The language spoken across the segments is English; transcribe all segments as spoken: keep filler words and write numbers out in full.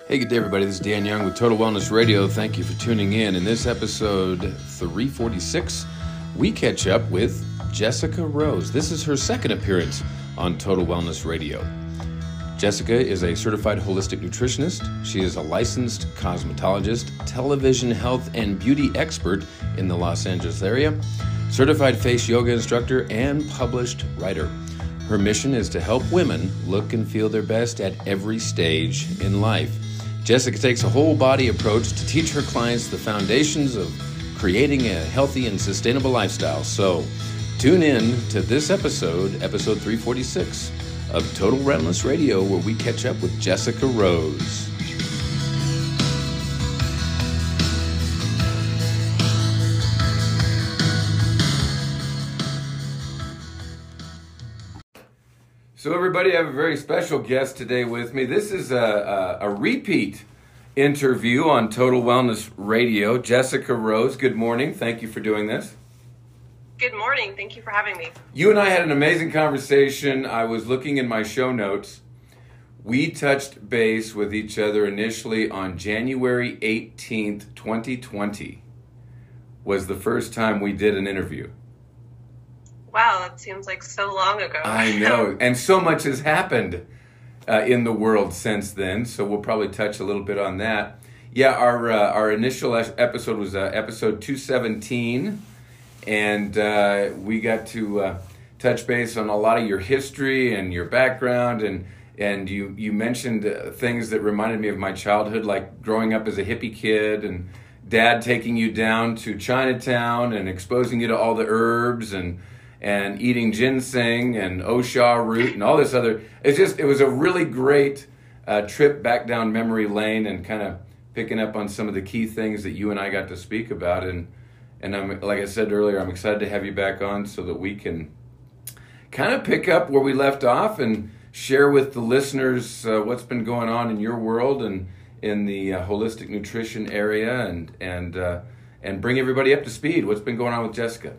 Hey, good day, everybody. This is Dan Young with Total Wellness Radio. Thank you for tuning in. In this episode three forty-six, we catch up with Jessica Rose. This is her second appearance on Total Wellness Radio. Jessica is a certified holistic nutritionist. She is a licensed cosmetologist, television health and beauty expert in the Los Angeles area, certified face yoga instructor, and published writer. Her mission is to help women look and feel their best at every stage in life. Jessica takes a whole body approach to teach her clients the foundations of creating a healthy and sustainable lifestyle. So tune in to this episode, episode three forty-six of Total Wellness Radio, where we catch up with Jessica Rose. So everybody, I have a very special guest today with me. This is a, a, a repeat interview on Total Wellness Radio. Jessica Rose, good morning. Thank you for doing this. Good morning. Thank you for having me. You and I had an amazing conversation. I was looking in my show notes. We touched base with each other initially on January eighteenth, twenty twenty. Was the first time we did an interview. Wow, that seems like so long ago. I know, and so much has happened uh, in the world since then, so we'll probably touch a little bit on that. Yeah, our uh, our initial episode was uh, episode two seventeen, and uh, we got to uh, touch base on a lot of your history and your background, and and you, you mentioned uh, things that reminded me of my childhood, like growing up as a hippie kid, and Dad taking you down to Chinatown and exposing you to all the herbs, and and eating ginseng and Osha root and all this other. It's just, it was a really great uh, trip back down memory lane, and kind of picking up on some of the key things that you and I got to speak about. And and I'm, like I said earlier, I'm excited to have you back on so that we can kind of pick up where we left off and share with the listeners uh, what's been going on in your world and in the uh, holistic nutrition area, and and uh, and bring everybody up to speed. What's been going on with Jessica?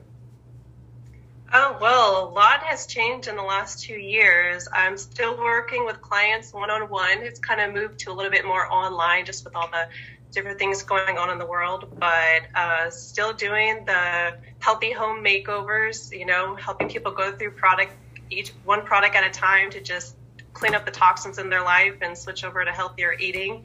Oh, well, a lot has changed in the last two years. I'm still working with clients one-on-one. It's kind of moved to a little bit more online just with all the different things going on in the world, but uh, still doing the healthy home makeovers, you know, helping people go through product, each one product at a time to just clean up the toxins in their life and switch over to healthier eating.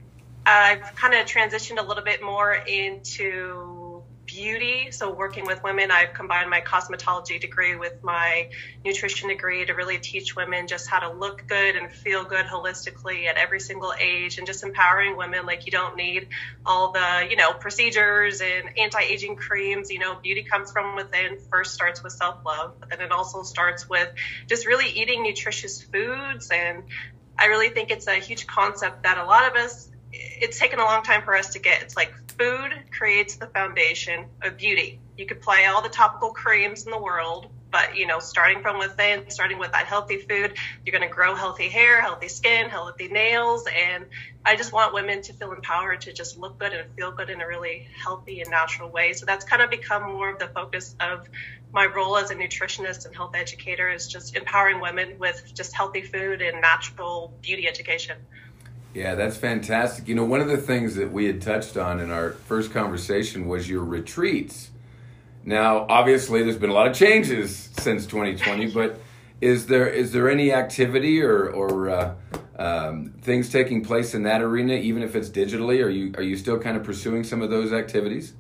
I've kind of transitioned a little bit more into beauty. So working with women, I've combined my cosmetology degree with my nutrition degree to really teach women just how to look good and feel good holistically at every single age, and just empowering women. Like, you don't need all the, you know, procedures and anti-aging creams. You know, beauty comes from within. First starts with self-love, but then it also starts with just really eating nutritious foods. And I really think it's a huge concept that a lot of us, it's taken a long time for us to get. It's like food creates the foundation of beauty. You could apply all the topical creams in the world, but, you know, starting from within, starting with that healthy food, you're going to grow healthy hair, healthy skin, healthy nails. And I just want women to feel empowered to just look good and feel good in a really healthy and natural way. So that's kind of become more of the focus of my role as a nutritionist and health educator, is just empowering women with just healthy food and natural beauty education. Yeah, that's fantastic. You know, one of the things that we had touched on in our first conversation was your retreats. Now, obviously, there's been a lot of changes since twenty twenty, but is there is there any activity or or uh, um, things taking place in that arena, even if it's digitally? Are you are you still kind of pursuing some of those activities?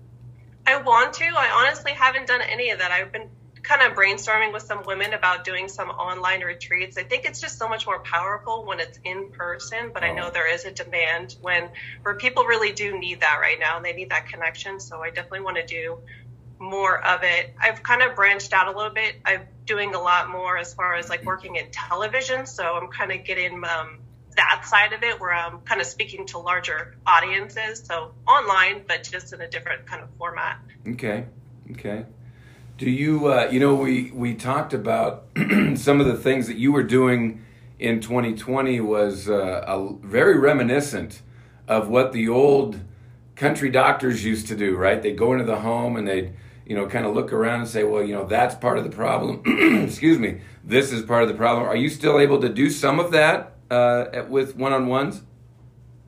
I want to. I honestly haven't done any of that. I've been kind of brainstorming with some women about doing some online retreats. I think it's just so much more powerful when it's in person, but oh. I know there is a demand when where people really do need that right now, and they need that connection. So I definitely want to do more of it. I've kind of branched out a little bit. I'm doing a lot more as far as like working in television. So I'm kind of getting um, that side of it, where I'm kind of speaking to larger audiences. So online, but just in a different kind of format. Okay. Okay. Do you, uh, you know, we, we talked about some of the things that you were doing in twenty twenty was uh, a, very reminiscent of what the old country doctors used to do, right? They'd go into the home and they'd, you know, kind of look around and say, well, you know, that's part of the problem. Excuse me. This is part of the problem. Are you still able to do some of that uh, with one-on-ones?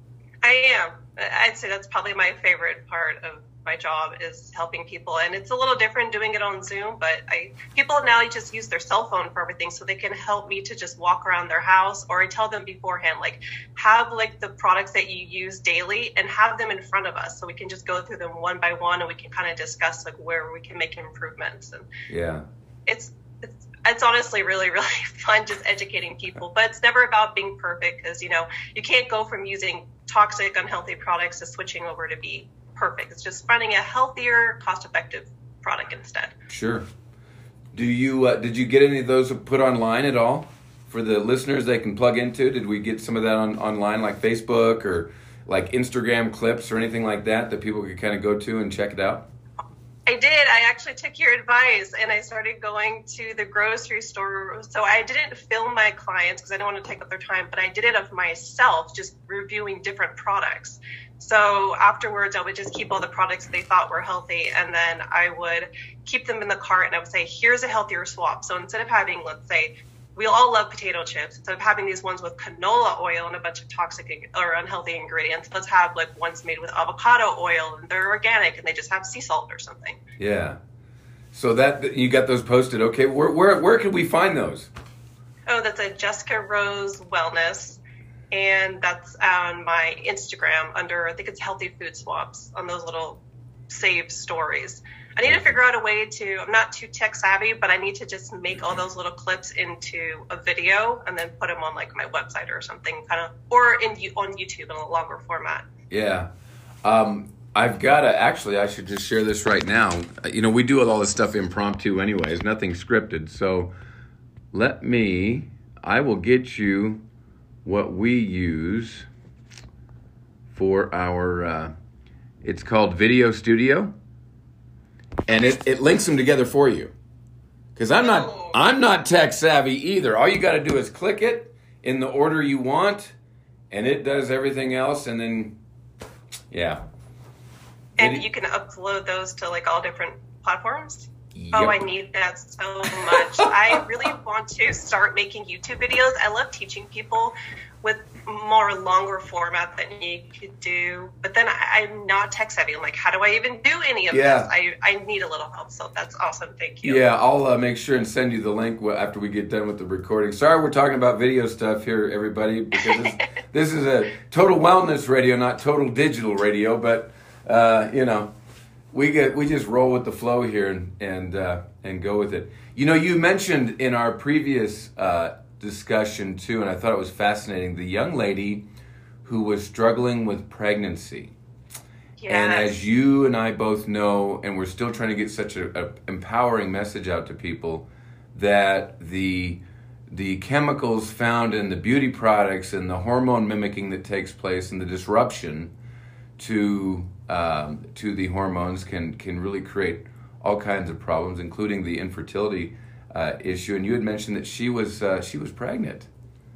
I am. I'd say that's probably my favorite part of my job is helping people. And it's a little different doing it on Zoom, but I people now just use their cell phone for everything, so they can help me to just walk around their house, or I tell them beforehand, like, have like the products that you use daily and have them in front of us so we can just go through them one by one and we can kind of discuss like where we can make improvements. And yeah, it's it's it's honestly really, really fun just educating people, but it's never about being perfect, because, you know, you can't go from using toxic, unhealthy products to switching over to be perfect. It's just finding a healthier, cost-effective product instead. Sure. Do you uh, did you get any of those put online at all for the listeners they can plug into? Did we get some of that on online, like Facebook or like Instagram clips or anything like that that people could kind of go to and check it out? I did. I actually took your advice and I started going to the grocery store. So I didn't film my clients because I don't want to take up their time, but I did it of myself, just reviewing different products. So afterwards, I would just keep all the products they thought were healthy, and then I would keep them in the cart and I would say, here's a healthier swap. So instead of having, let's say, we all love potato chips. Instead of having these ones with canola oil and a bunch of toxic or unhealthy ingredients, let's have like ones made with avocado oil and they're organic and they just have sea salt or something. Yeah. So that you got those posted. Okay. Where where where can we find those? Oh, that's a Jessica Rose Wellness. And that's on my Instagram under, I think it's Healthy Food Swaps, on those little saved stories. I need to figure out a way to, I'm not too tech savvy, but I need to just make all those little clips into a video and then put them on like my website or something, kind of, or in on YouTube in a longer format. Yeah. Um, I've got to, actually, I should just share this right now. You know, we do all this stuff impromptu anyways, nothing scripted. So let me, I will get you what we use for our, uh, it's called Video Studio. And it, it links them together for you. Because I'm not I'm not tech savvy either. All you got to do is click it in the order you want, and it does everything else. And then, yeah. And you can upload those to like all different platforms? Yep. Oh, I need that so much. I really want to start making YouTube videos. I love teaching people with more longer format than you could do. But then I, I'm not tech savvy. I'm like, how do I even do any of yeah. this? I, I need a little help. So that's awesome. Thank you. Yeah, I'll uh, make sure and send you the link after we get done with the recording. Sorry we're talking about video stuff here, everybody, because this, this is a total wellness radio, not total digital radio. But, uh, you know, we get we just roll with the flow here and and, uh, and go with it. You know, you mentioned in our previous uh discussion too, and I thought it was fascinating, the young lady who was struggling with pregnancy. Yes. And as you and I both know, and we're still trying to get such a, a empowering message out to people, that the the chemicals found in the beauty products and the hormone mimicking that takes place and the disruption to um, to the hormones can can really create all kinds of problems, including the infertility Uh, issue. And you had mentioned that she was uh, she was pregnant.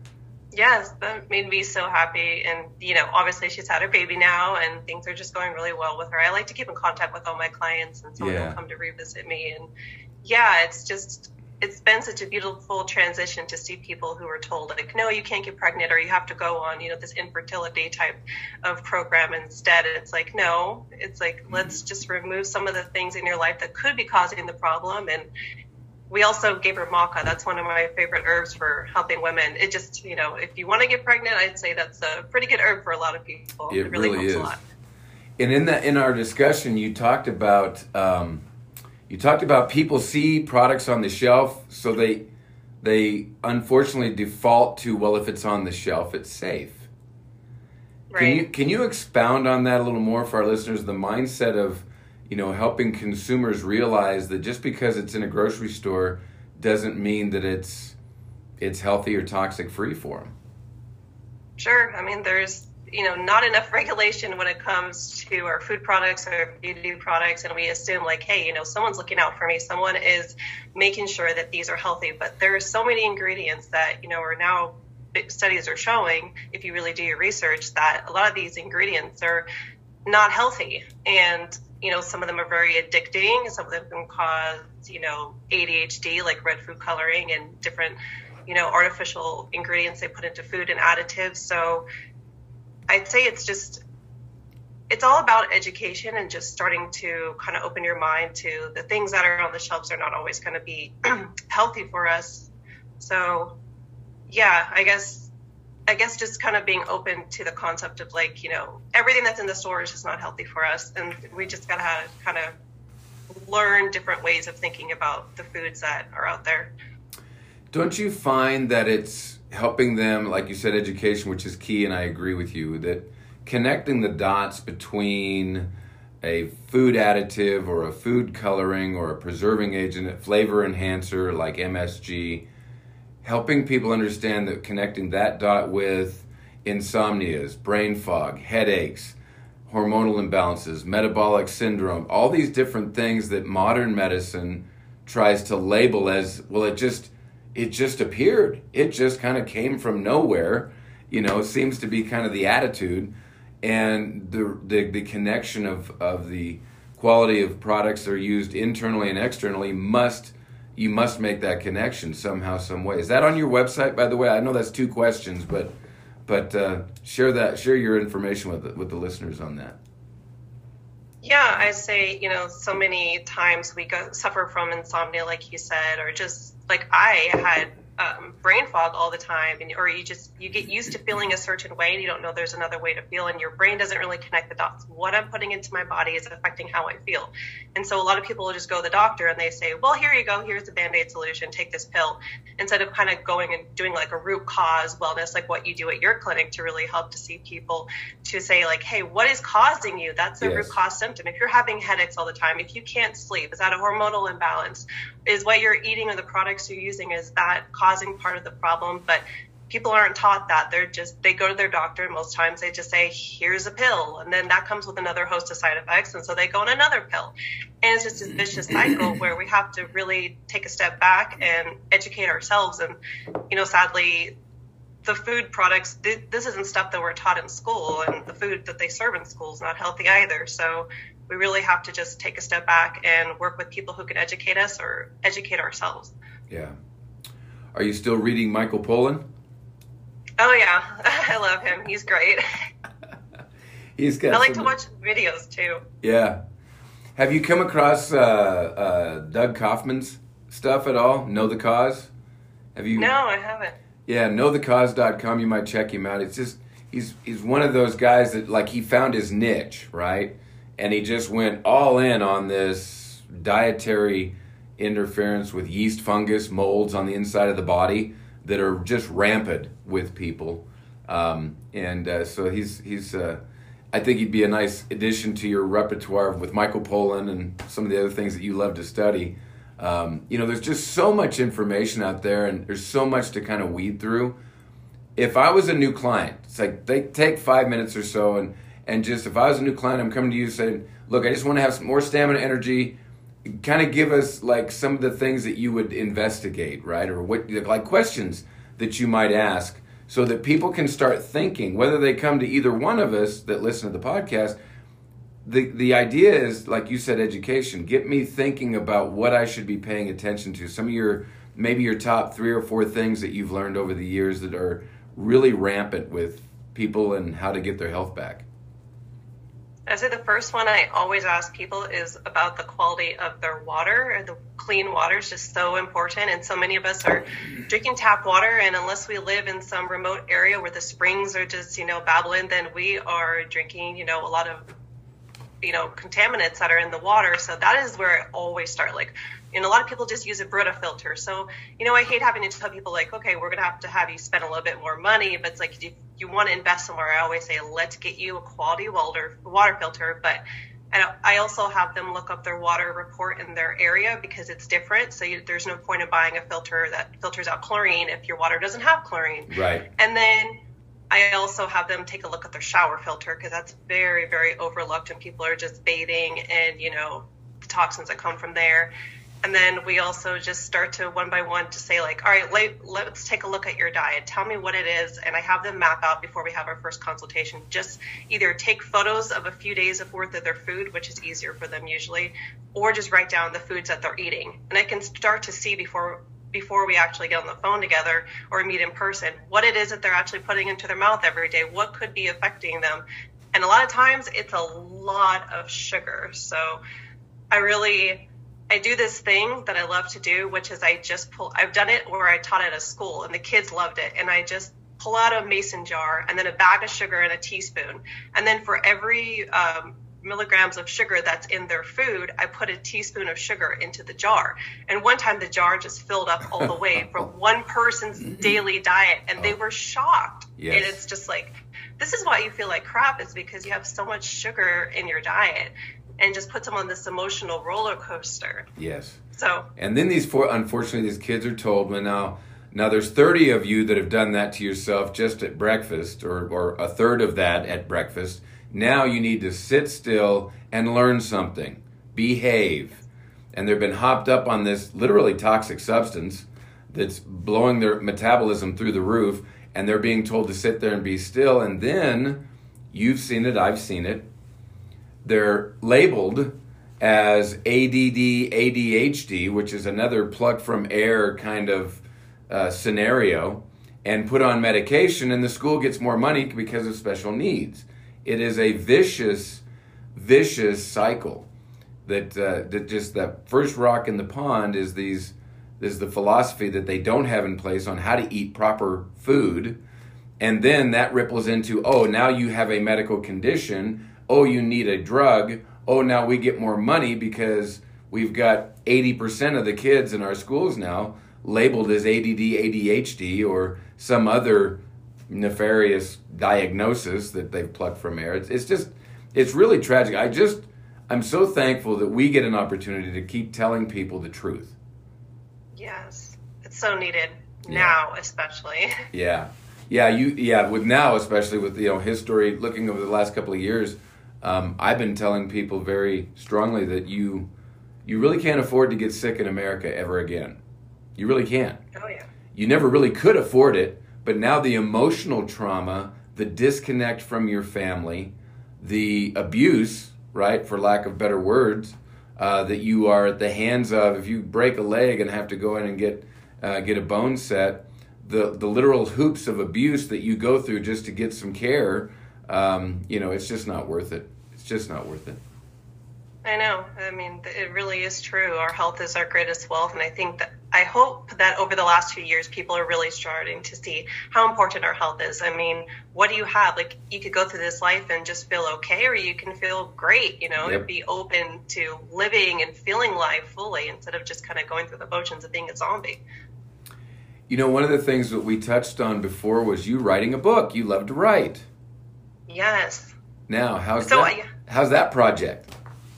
Yes, that made me so happy. And, you know, obviously she's had her baby now and things are just going really well with her. I like to keep in contact with all my clients, and someone yeah. will come to revisit me. And yeah, it's just, it's been such a beautiful transition to see people who are told, like, no, you can't get pregnant, or you have to go on, you know, this infertility type of program instead. It's like, no, it's like, mm-hmm. let's just remove some of the things in your life that could be causing the problem. And we also gave her maca. That's one of my favorite herbs for helping women. It just, you know, if you want to get pregnant, I'd say that's a pretty good herb for a lot of people. It, it really, really helps is. a lot. And in that, in our discussion, you talked about um, you talked about people see products on the shelf, so they they unfortunately default to, well, if it's on the shelf, it's safe. Right. Can you can you expound on that a little more for our listeners? The mindset of, you know, helping consumers realize that just because it's in a grocery store doesn't mean that it's it's healthy or toxic free for them. Sure. I mean, there's, you know, not enough regulation when it comes to our food products or beauty products. And we assume like, hey, you know, someone's looking out for me. Someone is making sure that these are healthy. But there are so many ingredients that, you know, are now studies are showing, if you really do your research, that a lot of these ingredients are not healthy. And, you know, some of them are very addicting. Some of them can cause, you know, A D H D, like red food coloring and different, you know, artificial ingredients they put into food and additives. So I'd say it's just, it's all about education and just starting to kind of open your mind to the things that are on the shelves are not always going to be healthy for us. So yeah, I guess, I guess just kind of being open to the concept of like, you know, everything that's in the store is just not healthy for us. And we just got to kind of learn different ways of thinking about the foods that are out there. Don't you find that it's helping them, like you said, education, which is key, and I agree with you, that connecting the dots between a food additive or a food coloring or a preserving agent, a flavor enhancer like M S G, helping people understand that connecting that dot with insomnias, brain fog, headaches, hormonal imbalances, metabolic syndrome, all these different things that modern medicine tries to label as, well, it just it just appeared. It just kind of came from nowhere, you know, seems to be kind of the attitude. And the the, the connection of, of the quality of products that are used internally and externally must, you must make that connection somehow, some way. Is that on your website, by the way? I know that's two questions, but but uh, share that, share your information with the, with the listeners on that. Yeah, I say, you know, so many times we go suffer from insomnia, like you said, or just like I had um, brain fog all the time, and or you just you get used to feeling a certain way, and you don't know there's another way to feel, and your brain doesn't really connect the dots. What I'm putting into my body is affecting how I feel, and so a lot of people will just go to the doctor and they say, well, here you go, here's the Band-Aid solution, take this pill, instead of kind of going and doing like a root cause wellness, like what you do at your clinic to really help to see people to say like, hey, what is causing you? That's the Yes. root cause symptom. If you're having headaches all the time, if you can't sleep, is that a hormonal imbalance? Is what you're eating or the products you're using, is that causing part of the problem? But people aren't taught that. They're just, they go to their doctor, and most times they just say, here's a pill. And then that comes with another host of side effects. And so they go on another pill. And it's just this vicious cycle where we have to really take a step back and educate ourselves. And, you know, sadly, the food products, th- this isn't stuff that we're taught in school, and the food that they serve in school is not healthy either. So we really have to just take a step back and work with people who can educate us or educate ourselves. Yeah. Are you still reading Michael Pollan? Oh, yeah. I love him. He's great. He's got I like some, to watch videos, too. Yeah. Have you come across uh, uh, Doug Kaufman's stuff at all? Know the Cause? Have you? No, I haven't. Yeah, know the cause dot com. You might check him out. It's just, he's he's one of those guys that, like, he found his niche, right? And he just went all in on this dietary interference with yeast, fungus, molds on the inside of the body that are just rampant with people. Um, and uh, so he's, he's uh, I think he'd be a nice addition to your repertoire with Michael Pollan and some of the other things that you love to study. Um, you know, there's just so much information out there, and there's so much to kind of weed through. If I was a new client, it's like they take five minutes or so, and, and just if I was a new client, I'm coming to you saying, look, I just want to have some more stamina, energy. Kind of give us like some of the things that you would investigate, right? Or what, like questions that you might ask, so that people can start thinking, whether they come to either one of us that listen to the podcast. The the idea is, like you said, education. Get me thinking about what I should be paying attention to. Some of your, maybe your top three or four things that you've learned over the years that are really rampant with people and how to get their health back. I'd say the first one I always ask people is about the quality of their water. The clean water is just so important, and so many of us are drinking tap water, and unless we live in some remote area where the springs are just, you know, babbling, then we are drinking, you know, a lot of, you know, contaminants that are in the water. So that is where I always start. Like, you know, a lot of people just use a Brita filter. So, you know, I hate having to tell people like, okay, we're going to have to have you spend a little bit more money, but it's like, if you want to invest somewhere, I always say, let's get you a quality water, water filter. But I, I also have them look up their water report in their area, because it's different. So you, there's no point in buying a filter that filters out chlorine if your water doesn't have chlorine. Right. And then I also have them take a look at their shower filter, because that's very, very overlooked, and people are just bathing and, you know, the toxins that come from there. And then we also just start to one by one to say like, all right, let, let's take a look at your diet. Tell me what it is. And I have them map out before we have our first consultation. Just either take photos of a few days of worth of their food, which is easier for them usually, or just write down the foods that they're eating. And I can start to see before before we actually get on the phone together or meet in person, what it is that they're actually putting into their mouth every day, what could be affecting them. And a lot of times it's a lot of sugar. So I really, I do this thing that I love to do, which is I just pull, I've done it where I taught at a school and the kids loved it. And I just pull out a mason jar and then a bag of sugar and a teaspoon. And then for every um, milligrams of sugar that's in their food, I put a teaspoon of sugar into the jar. And one time the jar just filled up all the way from one person's daily diet, and they were shocked. Yes. And it's just like, this is why you feel like crap, is because you have so much sugar in your diet, and just puts them on this emotional roller coaster. Yes. So. And then these four, unfortunately, these kids are told, well, now, now there's thirty of you that have done that to yourself just at breakfast, or, or a third of that at breakfast. Now you need to sit still and learn something. Behave. And they've been hopped up on this literally toxic substance that's blowing their metabolism through the roof, and they're being told to sit there and be still. And then, you've seen it, I've seen it, they're labeled as A D D, A D H D, which is another pluck from air kind of uh, scenario, and put on medication, and the school gets more money because of special needs. It is a vicious, vicious cycle. That uh, that just that first rock in the pond is these is the philosophy that they don't have in place on how to eat proper food, and then that ripples into, oh, now you have a medical condition. Oh, you need a drug. Oh, now we get more money because we've got eighty percent of the kids in our schools now labeled as A D D, A D H D, or some other nefarious diagnosis that they've plucked from air. It's, it's just, it's really tragic. I just, I'm so thankful that we get an opportunity to keep telling people the truth. Yes, it's so needed Yeah. now, especially. Yeah. Yeah, you, yeah, with now, especially with, you know, history, looking over the last couple of years, um, I've been telling people very strongly that you, you really can't afford to get sick in America ever again. You really can't. Oh, yeah. You never really could afford it, but now the emotional trauma, the disconnect from your family, the abuse, right, for lack of better words, uh, that you are at the hands of, if you break a leg and have to go in and get uh, get a bone set, the, the literal hoops of abuse that you go through just to get some care, um, you know, it's just not worth it. It's just not worth it. I know. I mean, it really is true. Our health is our greatest wealth. And I think that, I hope that over the last few years, people are really starting to see how important our health is. I mean, what do you have? Like, you could go through this life and just feel okay, or you can feel great, you know, Yep. and be open to living and feeling life fully instead of just kind of going through the motions of being a zombie. You know, one of the things that we touched on before was you writing a book. You love to write. Yes. Now, how's So, that? I- How's that project?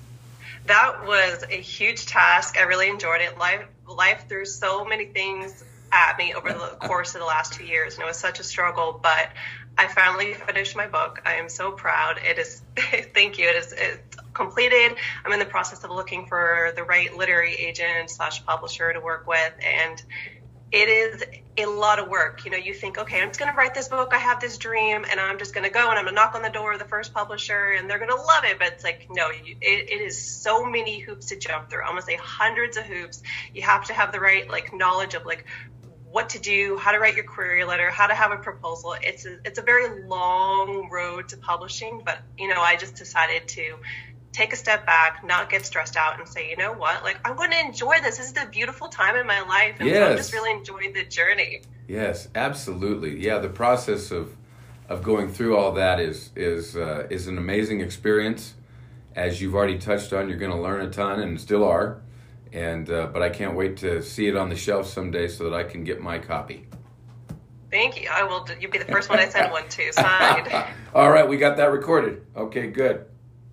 That was a huge task. I really enjoyed it. Life, life threw so many things at me over the course of the last two years, and it was such a struggle. But I finally finished my book. I am so proud. It is. Thank you. It is. It's completed. I'm in the process of looking for the right literary agent slash publisher to work with, and it is a lot of work. You know, you think, okay, I'm just going to write this book. I have this dream, and I'm just going to go and I'm going to knock on the door of the first publisher, and they're going to love it. But it's like, no, you, it, it is so many hoops to jump through. I'm going to say hundreds of hoops. You have to have the right, like, knowledge of, like, what to do, how to write your query letter, how to have a proposal. It's a, it's a very long road to publishing, but, you know, I just decided to take a step back, not get stressed out, and say, you know what, like, I'm going to enjoy this. This is a beautiful time in my life, and so I'm Yes. just really enjoying the journey. Yes, absolutely. Yeah, the process of of going through all that is is uh, is an amazing experience. As you've already touched on, you're going to learn a ton, and still are. And uh, but I can't wait to see it on the shelf someday so that I can get my copy. Thank you. I will. You'll be the first one I send one to. Signed. All right, we got that recorded. Okay, good.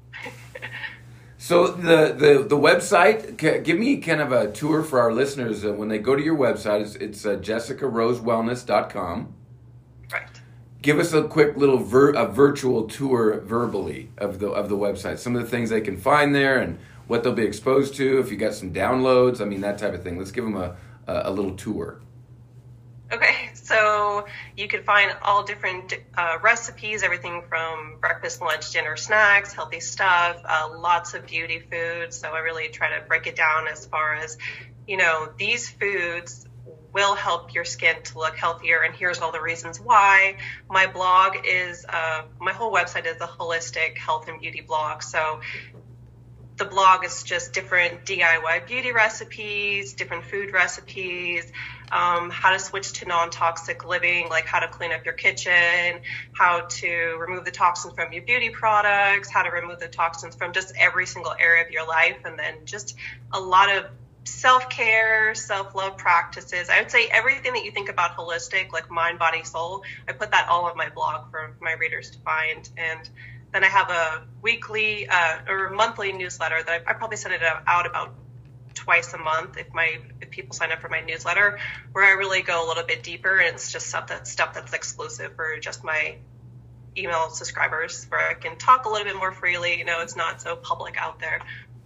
So the, the, the website, c- give me kind of a tour for our listeners. Uh, when they go to your website, it's, it's uh, jessica rose wellness dot com. Right. Give us a quick little vir- a virtual tour verbally of the of the website. Some of the things they can find there and what they'll be exposed to. If you got some downloads, I mean, that type of thing. Let's give them a, a, a little tour. Okay, so you can find all different uh, recipes, everything from breakfast, lunch, dinner, snacks, healthy stuff, uh, lots of beauty foods. So I really try to break it down as far as, you know, these foods will help your skin to look healthier, and here's all the reasons why. My blog is, uh, my whole website is a holistic health and beauty blog. So the blog is just different D I Y beauty recipes, different food recipes, um, how to switch to non-toxic living, like how to clean up your kitchen, how to remove the toxins from your beauty products, how to remove the toxins from just every single area of your life, and then just a lot of self-care, self-love practices. I would say everything that you think about holistic, like mind, body, soul, I put that all on my blog for my readers to find. And then I have a weekly uh, or monthly newsletter that I, I probably send it out about twice a month if my if people sign up for my newsletter, where I really go a little bit deeper, and it's just stuff that stuff that's exclusive for just my email subscribers, where I can talk a little bit more freely. You know, it's not so public out there.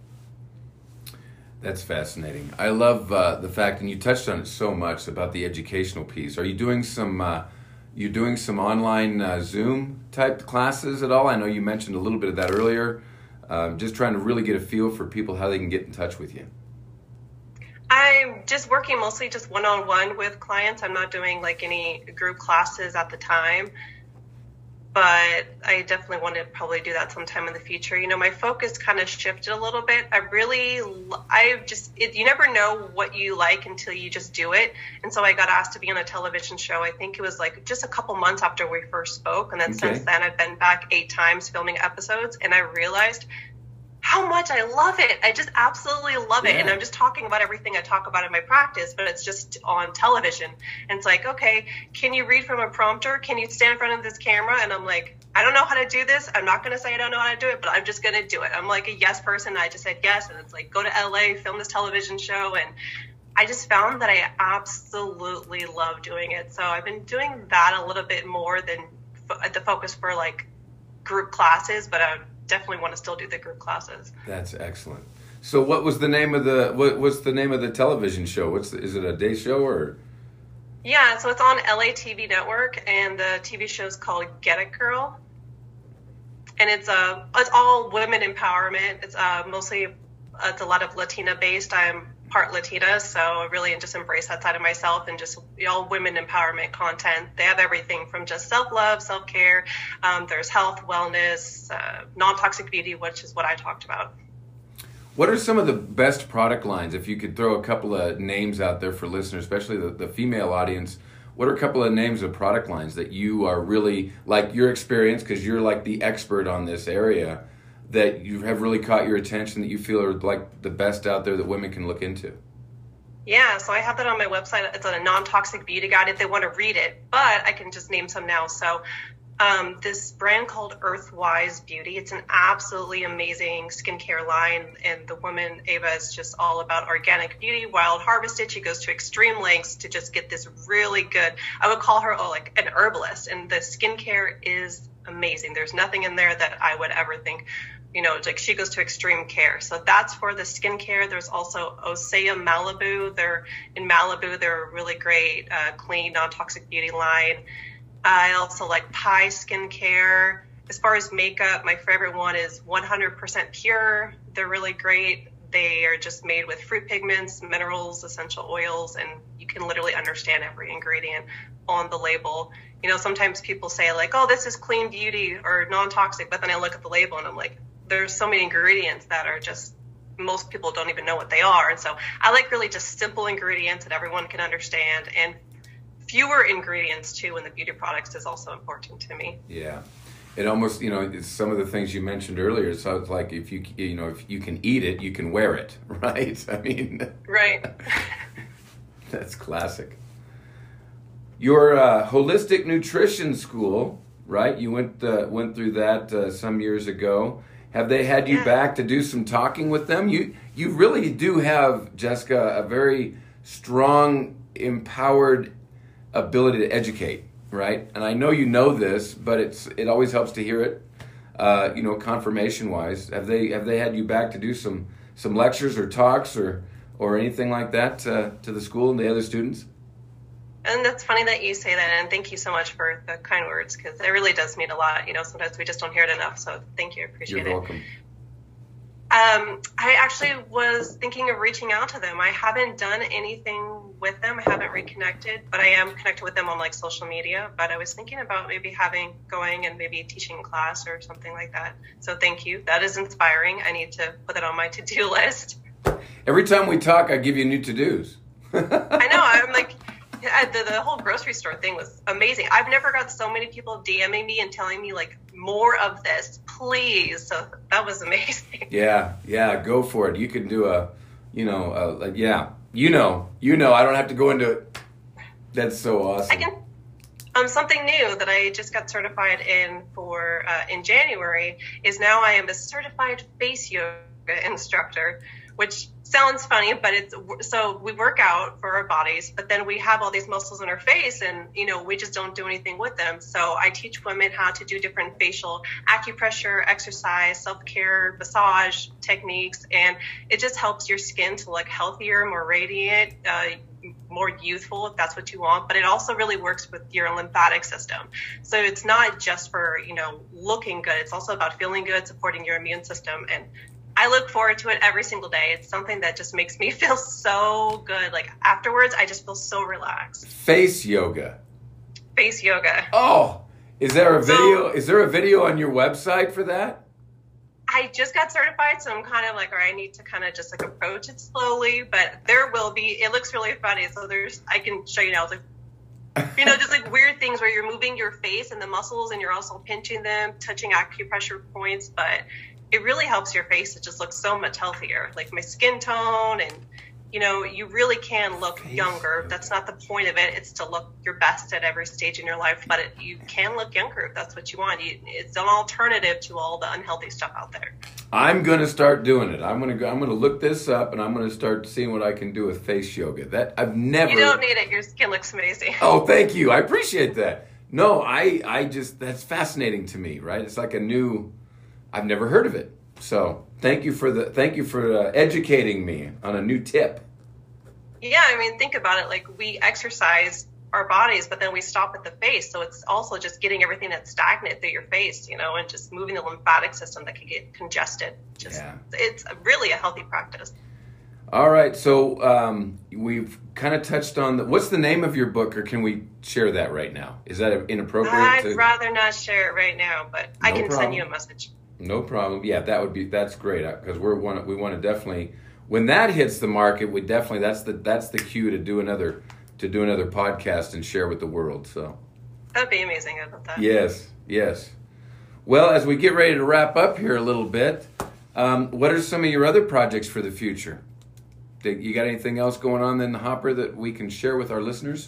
That's fascinating. I love uh, the fact, and you touched on it so much, about the educational piece. Are you doing some uh, you doing some online uh, Zoom type classes at all? I know you mentioned a little bit of that earlier. Um, just trying to really get a feel for people, how they can get in touch with you. I'm just working mostly just one-on-one with clients. I'm not doing like any group classes at the time, but I definitely want to probably do that sometime in the future. You know, my focus kind of shifted a little bit. I really, I just, it, you never know what you like until you just do it. And so I got asked to be on a television show. I think it was like just a couple months after we first spoke. And then Okay. since then I've been back eight times filming episodes, and I realized how much I love it. I just absolutely love it. Yeah. And I'm just talking about everything I talk about in my practice, but it's just on television. And it's like, okay, can you read from a prompter? Can you stand in front of this camera? And I'm like, I don't know how to do this. I'm not going to say I don't know how to do it, but I'm just going to do it. I'm like a yes person. I just said yes. And it's like, go to L A, film this television show. And I just found that I absolutely love doing it. So I've been doing that a little bit more than fo- the focus for like group classes, but I definitely want to still do the group classes. That's excellent. So, what was the name of the what, what's the name of the television show? What's the, is it a day show or? Yeah, so it's on L A T V Network, and the T V show is called Get It Girl, and it's uh it's all women empowerment. It's uh mostly it's a lot of Latina based. I'm part Latina, so I really just embrace that side of myself, and just all women empowerment content. They have everything from just self-love, self-care. Um, there's health, wellness, uh, non-toxic beauty, which is what I talked about. What are some of the best product lines? If you could throw a couple of names out there for listeners, especially the, the female audience, what are a couple of names of product lines that you are really, like your experience, because you're like the expert on this area, that you have really caught your attention, that you feel are like the best out there that women can look into? Yeah, so I have that on my website. It's a non-toxic beauty guide if they want to read it, but I can just name some now. So um, this brand called Earthwise Beauty, it's an absolutely amazing skincare line, and the woman, Ava, is just all about organic beauty, wild harvested. She goes to extreme lengths to just get this really good, I would call her oh, like an herbalist, and the skincare is amazing. There's nothing in there that I would ever think, you know, like she goes to extreme care. So that's for the skincare. There's also Osea Malibu. They're in Malibu. They're a really great, uh, clean, non-toxic beauty line. I also like Pi Skincare. As far as makeup, my favorite one is one hundred percent Pure. They're really great. They are just made with fruit pigments, minerals, essential oils, and you can literally understand every ingredient on the label. You know, sometimes people say like, oh, this is clean beauty or non-toxic, but then I look at the label and I'm like, there's so many ingredients that are just, most people don't even know what they are. And so I like really just simple ingredients that everyone can understand, and fewer ingredients too in the beauty products is also important to me. Yeah. It almost, you know, it's some of the things you mentioned earlier. So it's like if you, you know, if you can eat it, you can wear it, right? I mean, right. That's classic. Your uh, holistic nutrition school, right? You went uh, went through that uh, some years ago. Have they had you Yeah. back to do some talking with them? You you really do have, Jessica, a very strong, empowered ability to educate, right? And I know you know this, but it's it always helps to hear it, uh, you know, confirmation wise. Have they have they had you back to do some some lectures or talks or or anything like that uh, to the school and the other students? And that's funny that you say that, and thank you so much for the kind words, because it really does mean a lot. You know, sometimes we just don't hear it enough, so thank you, I appreciate You're it. welcome. Um, I actually was thinking of reaching out to them. I haven't done anything with them. I haven't reconnected, but I am connected with them on like social media. But I was thinking about maybe having going and maybe teaching class or something like that. So thank you. That is inspiring. I need to put that on my to-do list. Every time we talk, I give you new to-dos. I know. I'm like, the, the whole grocery store thing was amazing. I've never got so many people DMing me and telling me like more of this, please. So that was amazing. Yeah, yeah, go for it. You can do a, you know, a, like, yeah, you know, you know, I don't have to go into it. That's so awesome. I can, um, something new that I just got certified in for uh, in January is now I am a certified face yoga instructor, which sounds funny, but it's so we work out for our bodies, but then we have all these muscles in our face and, you know, we just don't do anything with them. So I teach women how to do different facial acupressure, exercise, self-care, massage techniques, and it just helps your skin to look healthier, more radiant, uh, more youthful if that's what you want, but it also really works with your lymphatic system. So it's not just for, you know, looking good. It's also about feeling good, supporting your immune system, and I look forward to it every single day. It's something that just makes me feel so good. Like afterwards, I just feel so relaxed. Face yoga. Face yoga. Oh, is there a So- video? Is there a video on your website for that? I just got certified, so I'm kind of like, all right, I need to kind of just like approach it slowly, but there will be, it looks really funny. So there's, I can show you now. It's like, you know, just like weird things where you're moving your face and the muscles and you're also pinching them, touching acupressure points, but it really helps your face. It just looks so much healthier. Like my skin tone and, you know, you really can look Face younger. yoga. That's not the point of it. It's to look your best at every stage in your life, but it, you can look younger if that's what you want. You, it's an alternative to all the unhealthy stuff out there. I'm gonna start doing it. I'm gonna go. I'm gonna look this up, and I'm gonna start seeing what I can do with face yoga. That I've never. You don't need it. Your skin looks amazing. Oh, thank you. I appreciate that. No, I, I just that's fascinating to me. Right? It's like a new. I've never heard of it. So thank you for the thank you for uh, educating me on a new tip. Yeah, I mean, think about it. Like we exercise our bodies, but then we stop at the face. So it's also just getting everything that's stagnant through your face, you know, and just moving the lymphatic system that can get congested. Just Yeah. It's really a healthy practice. All right. So um, we've kind of touched on the, what's the name of your book, or can we share that right now? Is that inappropriate? I'd to, rather not share it right now, but I No can problem. send you a message. No problem. Yeah, that would be that's great because we're one. We want to definitely when that hits the market, we definitely that's the that's the cue to do another to do another podcast and share with the world. So That'd be amazing. I love that. yes, yes. Well, as we get ready to wrap up here a little bit, um, what are some of your other projects for the future? Did- You got anything else going on in the hopper that we can share with our listeners?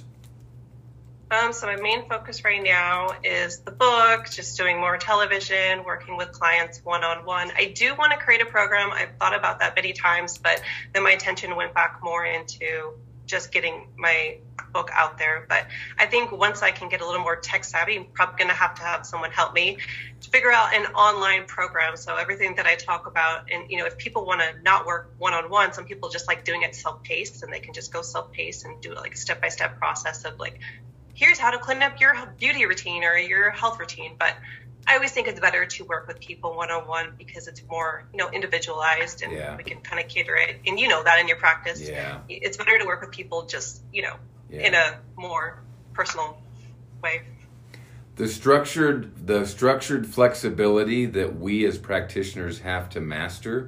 Um, so my main focus right now is the book, just doing more television, working with clients one-on-one. I do want to create a program. I've thought about that many times, but then my attention went back more into just getting my book out there. But I think once I can get a little more tech savvy, I'm probably going to have to have someone help me to figure out an online program. So everything that I talk about, and, you know, if people want to not work one-on-one, some people just like doing it self-paced, and they can just go self-paced and do like a step-by-step process of like, here's how to clean up your beauty routine or your health routine. But I always think it's better to work with people one-on-one because it's more, you know, individualized, and Yeah. we can kind of cater it. And you know that in your practice. Yeah. It's better to work with people just, you know, Yeah. in a more personal way. The structured the structured flexibility that we as practitioners have to master.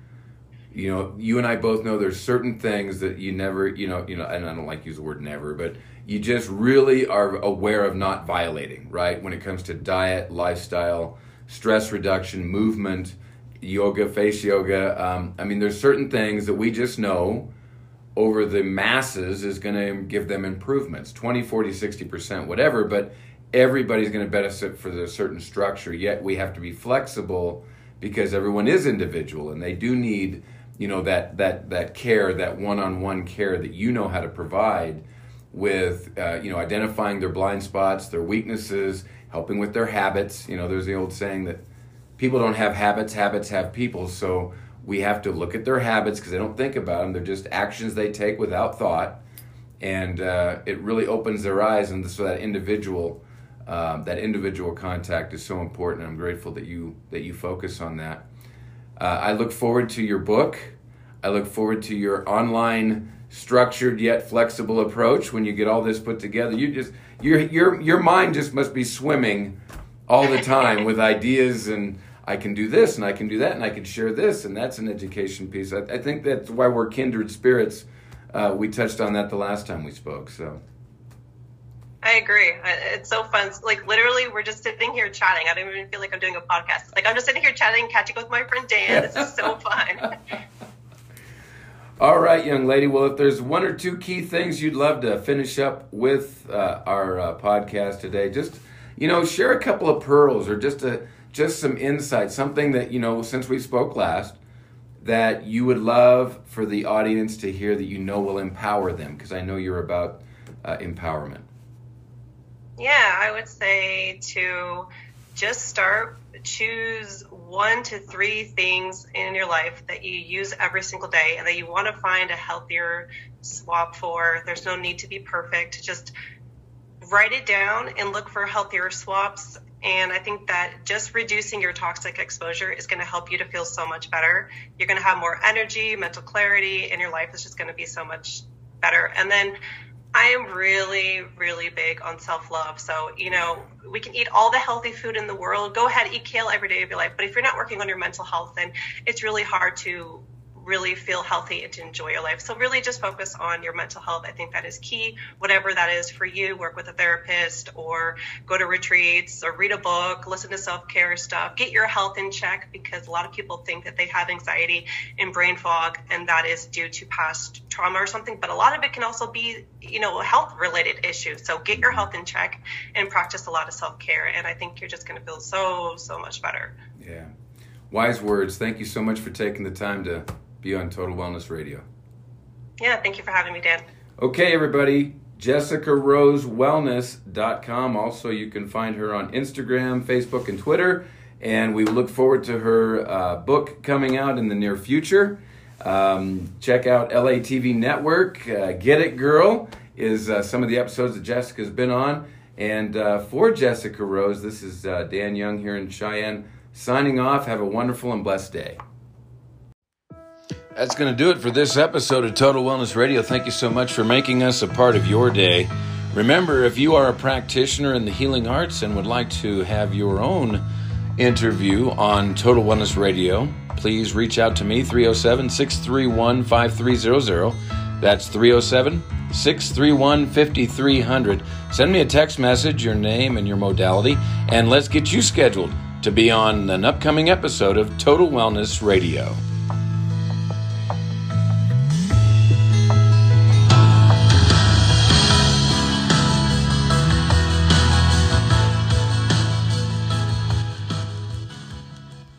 You know, you and I both know there's certain things that you never, you know, you know, and I don't like to use the word never, but you just really are aware of not violating, right? When it comes to diet, lifestyle, stress reduction, movement, yoga, face yoga. Um, I mean, there's certain things that we just know over the masses is going to give them improvements, twenty, forty, sixty percent, whatever, but everybody's going to benefit for the certain structure. Yet we have to be flexible because everyone is individual and they do need, you know, that that that care, that one-on-one care that you know how to provide with, uh, you know, identifying their blind spots, their weaknesses, helping with their habits. You know, there's the old saying that people don't have habits, habits have people. So we have to look at their habits because they don't think about them. They're just actions they take without thought. And uh, it really opens their eyes. And so that individual, um, that individual contact is so important. I'm grateful that you that you focus on that. Uh, I look forward to your book. I look forward to your online structured yet flexible approach. When you get all this put together, you just your your your mind just must be swimming all the time with ideas, and I can do this and I can do that and I can share this, and that's an education piece. I, I think that's why we're kindred spirits. Uh, we touched on that the last time we spoke. So I agree. It's so fun. Like literally, we're just sitting here chatting. I don't even feel like I'm doing a podcast. Like I'm just sitting here chatting, catching up with my friend Dan. This is so fun. All right, young lady. Well, if there's one or two key things you'd love to finish up with uh, our uh, podcast today, just, you know, share a couple of pearls or just a, just some insight, something that, you know, since we spoke last, that you would love for the audience to hear that you know will empower them, because I know you're about uh, empowerment. Yeah, I would say to just start, choose one to three things in your life that you use every single day and that you want to find a healthier swap for. There's no need to be perfect. Just write it down and look for healthier swaps. And I think that just reducing your toxic exposure is going to help you to feel so much better. You're going to have more energy, mental clarity, and your life is just going to be so much better. And then I am really, really big on self-love. So, you know, we can eat all the healthy food in the world. Go ahead, eat kale every day of your life. But if you're not working on your mental health, then it's really hard to really feel healthy and to enjoy your life. So really just focus on your mental health. I think that is key. Whatever that is for you, work with a therapist or go to retreats or read a book, listen to self-care stuff, get your health in check, because a lot of people think that they have anxiety and brain fog, and that is due to past trauma or something. But a lot of it can also be, you know, health related issues. So get your health in check and practice a lot of self-care. And I think you're just going to feel so, so much better. Yeah. Wise words. Thank you so much for taking the time to be on Total Wellness Radio. Yeah, thank you for having me, Dan. Okay, everybody. Jessica Rose Wellness dot com. Also, you can find her on Instagram, Facebook, and Twitter. And we look forward to her uh, book coming out in the near future. Um, check out L A T V Network. Uh, Get It Girl is uh, some of the episodes that Jessica's been on. And uh, for Jessica Rose, this is uh, Dan Young here in Cheyenne, signing off. Have a wonderful and blessed day. That's going to do it for this episode of Total Wellness Radio. Thank you so much for making us a part of your day. Remember, if you are a practitioner in the healing arts and would like to have your own interview on Total Wellness Radio, please reach out to me, three oh seven, six three one, five three zero zero. That's three oh seven, six three one, five three zero zero. Send me a text message, your name and your modality, and let's get you scheduled to be on an upcoming episode of Total Wellness Radio.